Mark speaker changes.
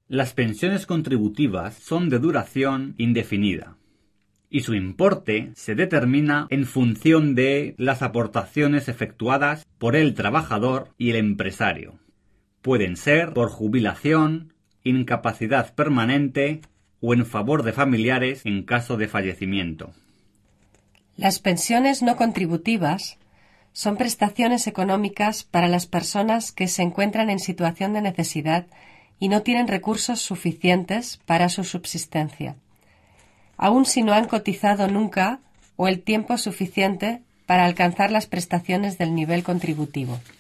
Speaker 1: Las pensiones contributivas son de duración indefinida y su importe se determina en función de las aportaciones efectuadas por el trabajador y el empresario. Pueden ser por jubilación, incapacidad permanente o en favor de familiares en caso de fallecimiento.
Speaker 2: Las pensiones no contributivas son prestaciones económicas para las personas que se encuentran en situación de necesidad y no tienen recursos suficientes para su subsistencia, aun si no han cotizado nunca o el tiempo suficiente para alcanzar las prestaciones del nivel contributivo.